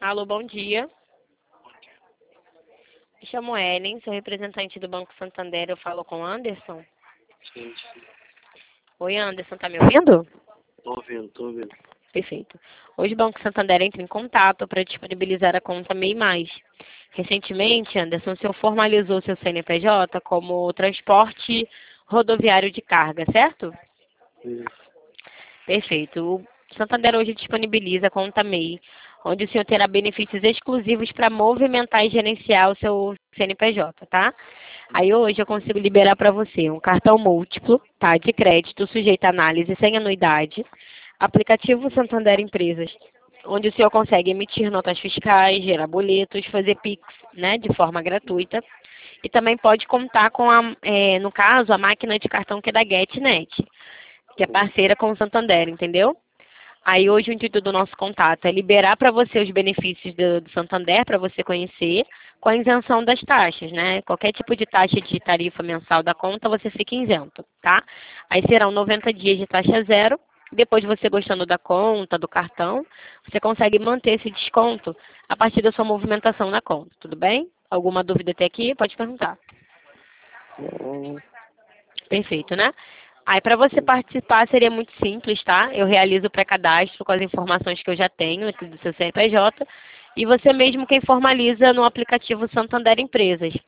Alô, bom dia. Me chamo Ellen, sou representante do Banco Santander. Eu falo com o Anderson. Sim, sim. Oi, Anderson, tá me ouvindo? Tô ouvindo, tô ouvindo. Perfeito. Hoje o Banco Santander entra em contato para disponibilizar a conta MEI Mais. Recentemente, Anderson, o senhor formalizou seu CNPJ como transporte rodoviário de carga, certo? Isso. Perfeito. O Santander hoje disponibiliza a conta MEI, onde o senhor terá benefícios exclusivos para movimentar e gerenciar o seu CNPJ, tá? Aí hoje eu consigo liberar para você um cartão múltiplo, tá? De crédito, sujeito a análise, sem anuidade. Aplicativo Santander Empresas, onde o senhor consegue emitir notas fiscais, gerar boletos, fazer Pix, né? De forma gratuita. E também pode contar com, no caso, a máquina de cartão que é da GetNet, que é parceira com o Santander, entendeu? Aí hoje o intuito do nosso contato é liberar para você os benefícios do Santander, para você conhecer, com a isenção das taxas, né? Qualquer tipo de taxa de tarifa mensal da conta, você fica isento, tá? Aí serão 90 dias de taxa zero. Depois, você gostando da conta, do cartão, você consegue manter esse desconto a partir da sua movimentação na conta, tudo bem? Alguma dúvida até aqui? Pode perguntar. Hum, Perfeito, né? Aí, para você participar, seria muito simples, tá? Eu realizo o pré-cadastro com as informações que eu já tenho aqui do seu CNPJ e você mesmo quem formaliza no aplicativo Santander Empresas.